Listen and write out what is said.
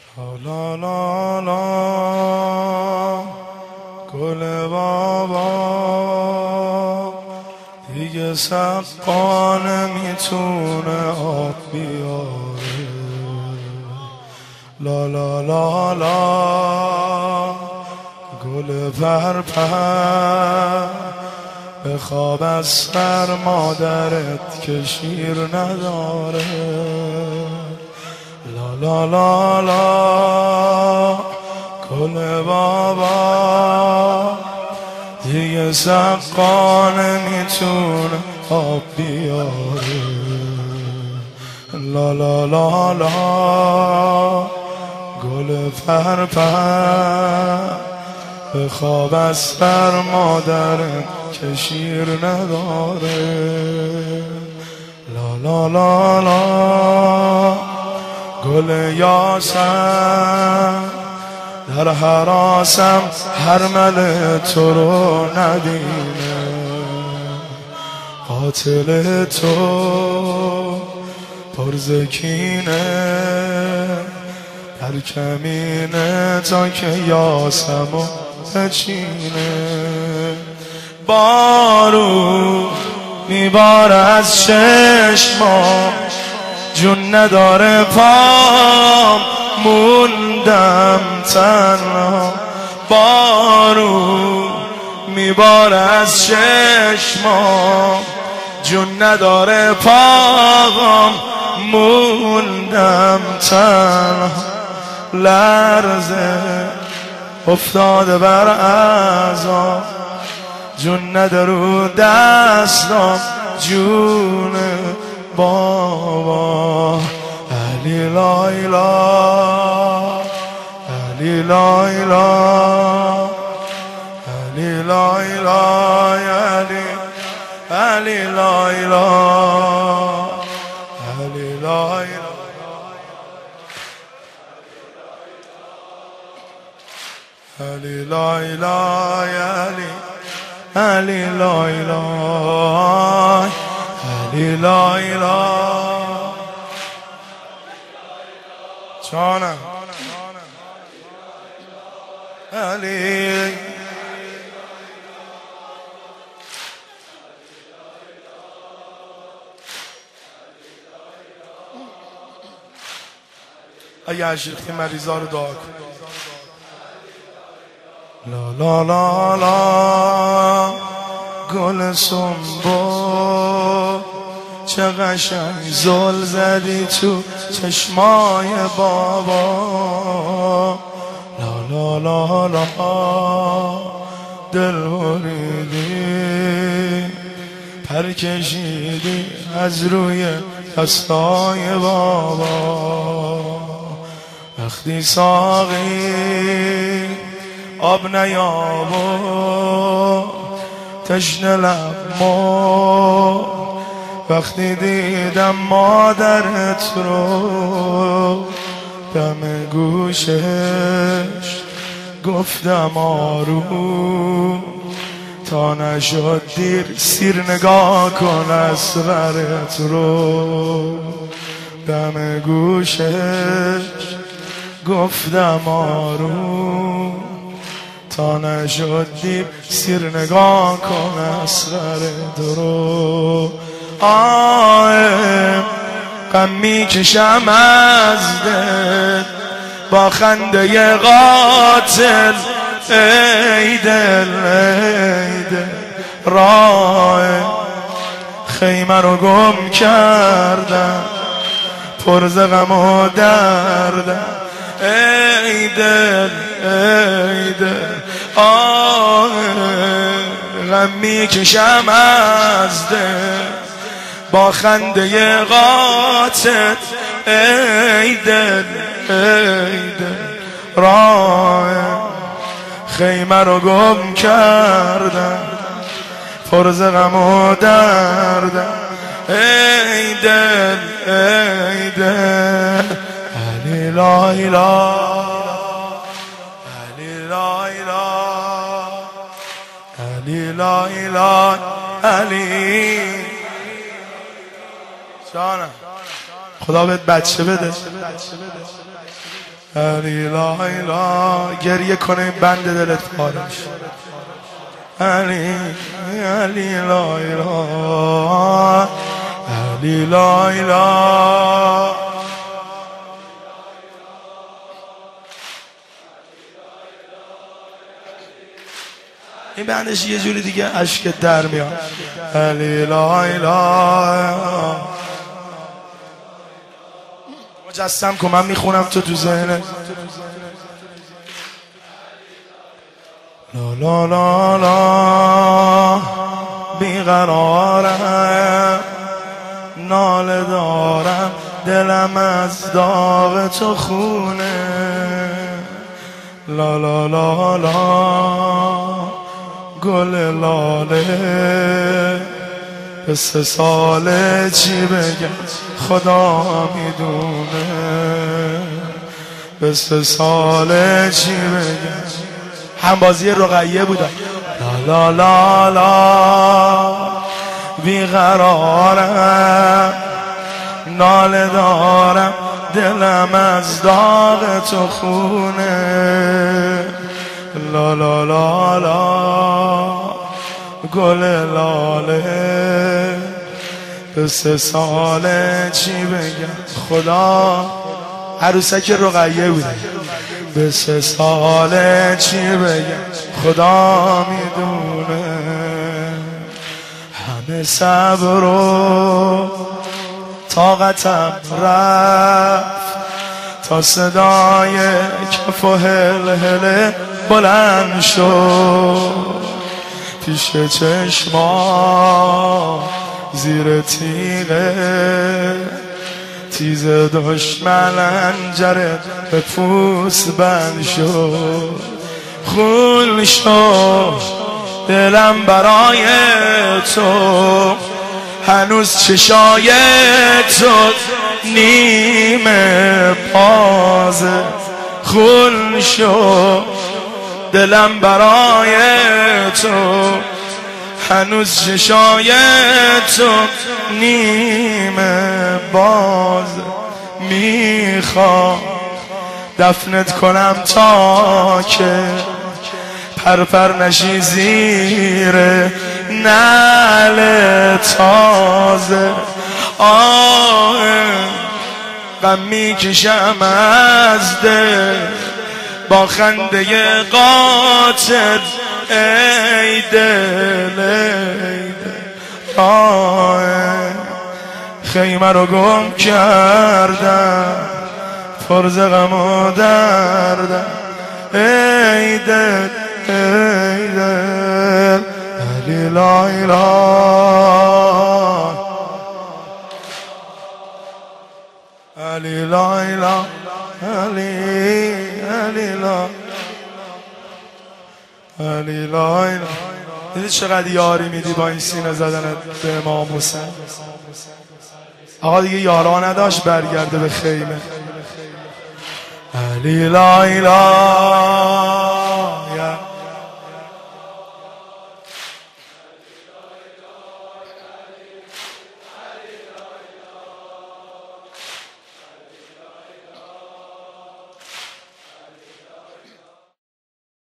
لا لا لا گل بابا دیگه سقا نمیتونه آب بیاره. لا لا لا لا گل پرپر به خواب از سر مادرت که شیر نداره. لا لا لا لا گل بابا دیگه سقا نمیتونه آب بیاره. لا لا لا لا گل پرپر به خواب از سر مادرت که شیر نداره. لا لا لا لا گل یاسم در حراسم حرمل تو رو ندینه. قاتل تو پرزکینه در کمینه تا که یاسمو بچینه. بارون میباره از چشمام جون نداره پام موندم تنها. بارون میباره از چشمام جون نداره پام موندم تنها. لرزه افتاده بر اعضام جون نده رو دستام جون بابا. علی لایلا علی لایلا علی لایلا علی علی لایلا علی لایلا علی لایلا علی علی لایلا علی لایلا جانم علی اگه عشقی مریضا رو دعا کن. لا لا لا لا گل سنبو چه قشنگ زل زدی تو چشمای بابا. لا لا لا لا دل بریدی پر کشیدی از روی دستای بابا. وقتی ساقی آب نیابو تشنه لبمو وقتی دیدم مادرت رو دم گوشش گفتم آروم تا نشد دیر سیر نگاه کن اصغرت رو. دم گوشش گفتم آروم تا نشد دیر سیر نگاه کن اصغرت رو. غم میکشم از دل با خنده قاتل. ای دل ای دل راه خیمه رو گم کردم پر ز غم و دردم. ای دل ای دل غم میکشم از دل با خنده قاتل. ای دل ای دل راه خیمه رو گم کردم پر ز غم و دردم. ای دل ای دل علی لایلا علی لایلا علی لایلا علی جانم. خدا بهت بچه بده. علی لا اله. گریه کنه این بند دلت پاره میشه. علی علی لا اله علی لا اله. این بندش یه جوری دیگه اشک در میاد. علی لا اله. مجسم کن من میخونم تو ذهنت. لا لا لا لا بیقرارم، ناله دارم، دلم از داغ تو خونه. لا لا لا لا گل لاله، به 3 ساله چی بگم خدا میدونه. به 3 ساله چی بگم. همبازی رقیه بودم. لا لا لا لا بیقرارم، ناله دارم، دلم از داغ تو خونه. لا لا لا لا گل لاله، به 3 ساله چی بگم خدا. عروسک رقیه بودم. به 3 ساله چی بگم خدا میدونه. همه صبر و طاقتم رفت تا صدای کف و هلهله بلند شد. پیش چشما زیر تیغه تیز دشمن انجرت به پوست بند شد. خون شد دلم برای تو، هنوز چشای تو نیمه بازه. خون شد دلم برای تو، هنوز چشای تو نیمه باز. میخوام دفنت کنم تا که پرپر نشی زیر نعل تازه. غم میکشم از دل با خنده قاتل. ای دل ای دل، خیمه رو گم کردم، پر ز غم و دردم. ای دل ای دل علی لا اله علی لا اله علی لا علی لا اله. دیدی چقدر یاری میدی با این سینه زدنت به امام حسین. آقا دیگه یارا نداشت برگرده به خیمه. علی لا اله